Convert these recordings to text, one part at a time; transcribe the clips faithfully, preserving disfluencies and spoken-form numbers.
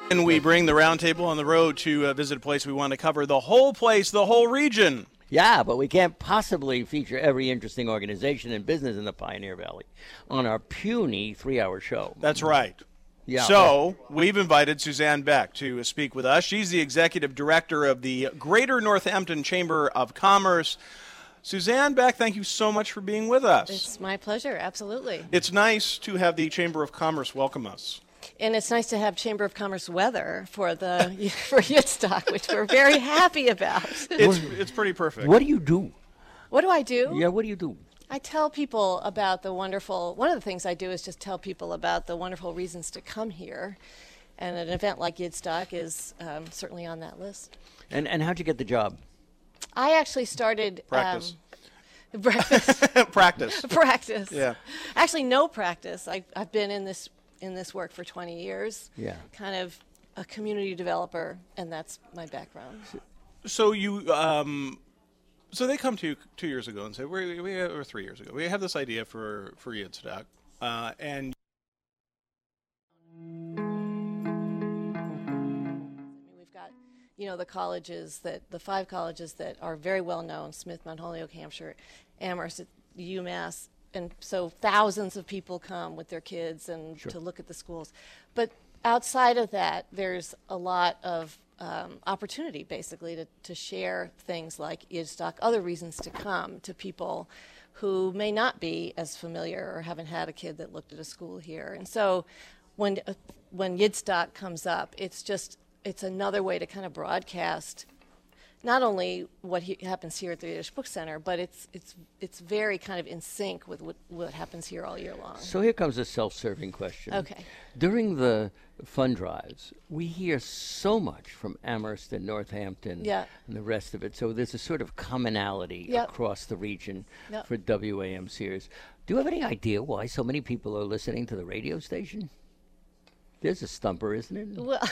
And we bring the roundtable on the road to uh, visit a place we want to cover the whole place, the whole region. Yeah, but we can't possibly feature every interesting organization and business in the Pioneer Valley on our puny three-hour show. That's right. Yeah. So we've invited Suzanne Beck to speak with us. She's the executive director of the Greater Northampton Chamber of Commerce. Suzanne Beck, thank you so much for being with us. It's my pleasure, absolutely. It's nice to have the Chamber of Commerce welcome us. And it's nice to have Chamber of Commerce weather for the for Woodstock, which we're very happy about. It's it's pretty perfect. What do you do? What do I do? Yeah, what do you do? I tell people about the wonderful, one of the things I do is just tell people about the wonderful reasons to come here. And an event like Woodstock is um, certainly on that list. And and how'd you get the job? I actually started... Practice. Um, practice. Practice. Practice. Yeah. Actually, no practice. I, I've been in this in this work for twenty years. Yeah. Kind of a community developer, and that's my background. So you, um, so they come to you two years ago and say, we, we or three years ago, we have this idea for for Woodstock, uh, and we've got, you know, the colleges that the five colleges that are very well known: Smith, Mount Holyoke, Hampshire, Amherst, UMass. And so thousands of people come with their kids and Sure. to look at the schools. But outside of that, there's a lot of um, opportunity, basically, to, to share things like Woodstock, other reasons to come to people who may not be as familiar or haven't had a kid that looked at a school here. And so when, uh, when Woodstock comes up, it's just, it's another way to kind of broadcast not only what he, happens here at the Yiddish Book Center, but it's it's it's very kind of in sync with what, what happens here all year long. So here comes a self-serving question. Okay. During the fund drives, we hear so much from Amherst and Northampton Yeah. and the rest of it. So there's a sort of commonality Yep. across the region Yep. for W A M Sears. Do you have any idea why so many people are listening to the radio station? There's a stumper, isn't it? Well,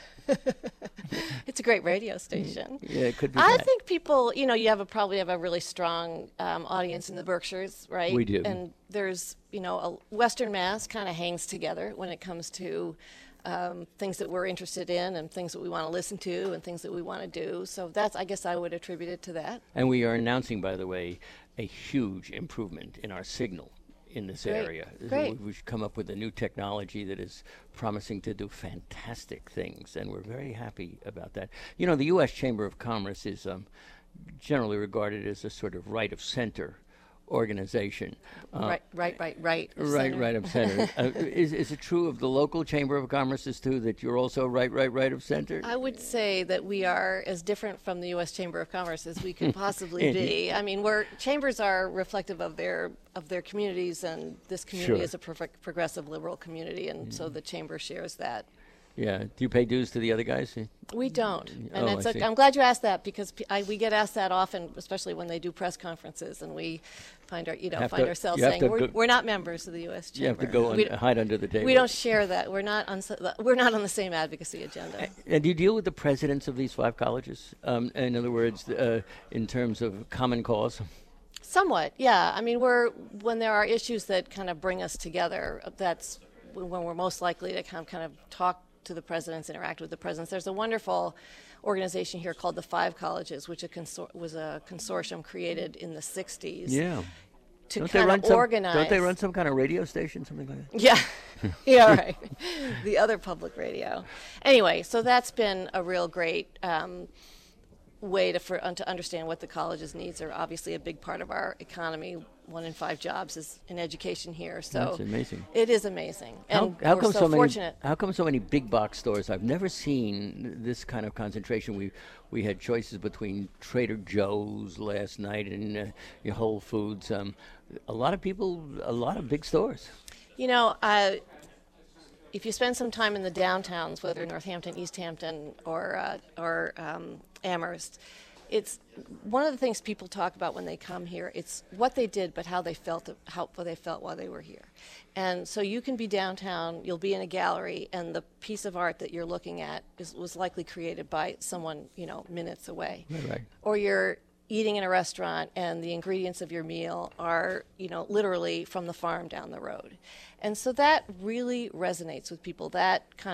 it's a great radio station. Yeah, it could be I that. think people, you know, you have a probably have a really strong um, audience in the Berkshires, right? We do. And there's, you know, a Western Mass kind of hangs together when it comes to um, things that we're interested in and things that we want to listen to and things that we want to do. So that's, I guess I would attribute it to that. And we are announcing, by the way, a huge improvement in our signal in this Great. area. Great. We- We've come up with a new technology that is promising to do fantastic things, and we're very happy about that. You know, the U S Chamber of Commerce is um, generally regarded as a sort of right of center organization. Uh, right, right, right, right. Right, Center. right of center. uh, is, is it true of the local Chamber of Commerce's too, that you're also right, right, right of center? I would say that we are as different from the U S Chamber of Commerce as we could possibly be. I mean, we're chambers are reflective of their of their communities, and this community Sure. is a perfect, progressive liberal community, and so the chamber shares that. Yeah. Do you pay dues to the other guys? We don't, and Oh, that's I a, see. I'm glad you asked that, because p- I, we get asked that often, especially when they do press conferences, and we find our you know Have find to- ourselves you have saying to we're, go- we're not members of the U S Chamber. You have to go we, and hide under the table. we don't share that. We're not on s- we're not on the same advocacy agenda. And do you deal with the presidents of these five colleges? Um, in other words, uh, in terms of common cause? Somewhat, yeah. I mean, we're when there are issues that kind of bring us together, that's when we're most likely to kind of, kind of talk to the presidents, interact with the presidents. There's a wonderful organization here called the Five Colleges, which a consor- was a consortium created in the sixties Yeah. to Don't they kind run of some, organize. Don't they run some kind of radio station, something like that? Yeah, yeah, right. The other public radio. Anyway, so that's been a real great um, way to for uh, to understand what the college's needs are. Obviously, a big part of our economy. One in five jobs is in education here. So That's amazing. It is amazing, and How, how we're come so, so, many? fortunate. How come so many big box stores? I've never seen this kind of concentration. We we had choices between Trader Joe's last night and uh, your Whole Foods. Um, a lot of people, a lot of big stores. You know, uh, if you spend some time in the downtowns, whether Northampton, East Hampton, or uh, or um, Amherst, it's one of the things people talk about when they come here. It's what they did, but how they felt, how what they felt while they were here. And so you can be downtown, you'll be in a gallery, and the piece of art that you're looking at is, was likely created by someone, you know, minutes away. Right, right. Or you're eating in a restaurant and the ingredients of your meal are, you know, literally from the farm down the road. And so that really resonates with people, that kind of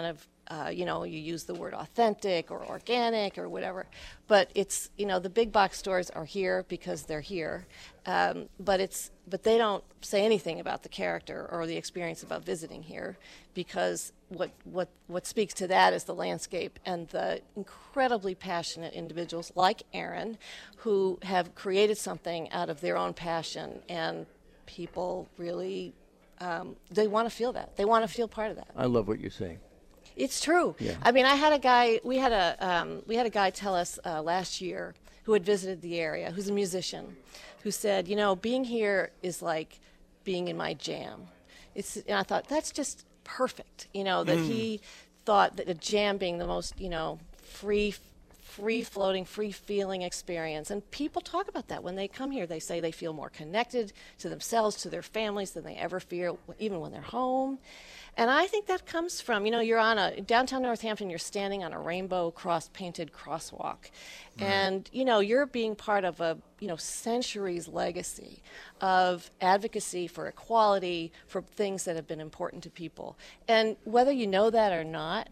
uh, you know, you use the word authentic or organic or whatever. But it's, you know, the big box stores are here because they're here. Um, but it's, but they don't say anything about the character or the experience about visiting here, because what what what speaks to that is the landscape and the incredibly passionate individuals like Aaron, who have created something out of their own passion, and people really um, they want to feel that. They want to feel part of that. I love what you're saying. It's true. Yeah. I mean, I had a guy. We had a um, we had a guy tell us uh, last year who had visited the area, who's a musician, who said, you know, being here is like being in my jam. It's, and I thought that's just perfect. You know, that mm. he thought that a jam being the most, you know, free. free floating, free feeling experience. And people talk about that when they come here. They say they feel more connected to themselves, to their families than they ever feel, even when they're home. And I think that comes from, you know, you're on a, downtown Northampton, you're standing on a rainbow cross painted crosswalk. Right. And, you know, you're being part of a, you know, centuries legacy of advocacy for equality, for things that have been important to people. And whether you know that or not,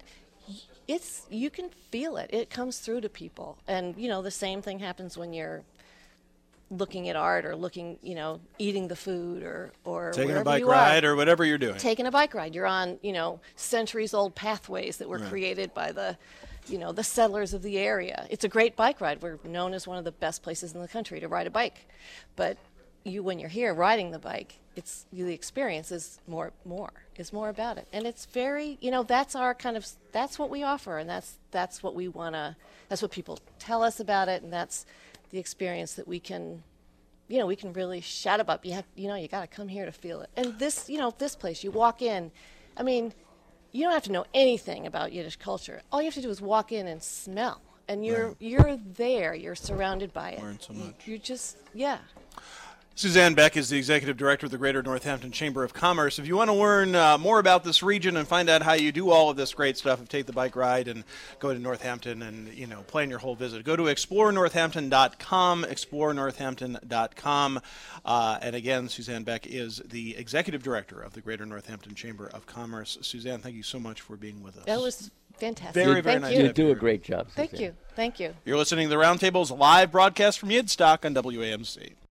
it's, you can feel it. It comes through to people. And, you know, the same thing happens when you're looking at art or looking, you know, eating the food or, or taking a wherever bike you ride are. or whatever you're doing. Taking a bike ride. You're on, you know, centuries-old pathways that were Right. created by the, you know, the settlers of the area. It's a great bike ride. We're known as one of the best places in the country to ride a bike. But you, when you're here riding the bike, it's the experience is more, more, is more about it. And it's very, you know, that's our kind of, that's what we offer, and that's, that's what we want to, that's what people tell us about it, and that's the experience that we can, you know, we can really shout about. You have, you know, you got to come here to feel it. And this, you know, this place, you walk in, I mean, you don't have to know anything about Yiddish culture. All you have to do is walk in and smell, and you're, Right. you're there, you're surrounded by it. Learn so much. You're just, yeah. Suzanne Beck is the Executive Director of the Greater Northampton Chamber of Commerce. If you want to learn uh, more about this region and find out how you do all of this great stuff, and take the bike ride and go to Northampton and, you know, plan your whole visit, go to explore northampton dot com, explore northampton dot com. Uh, and again, Suzanne Beck is the Executive Director of the Greater Northampton Chamber of Commerce. Suzanne, thank you so much for being with us. That was fantastic. Very, very Thank nice you. to You have do a here. great job, Thank Suzanne. you. Thank you. You're listening to the Roundtable's live broadcast from Yidstock on W A M C.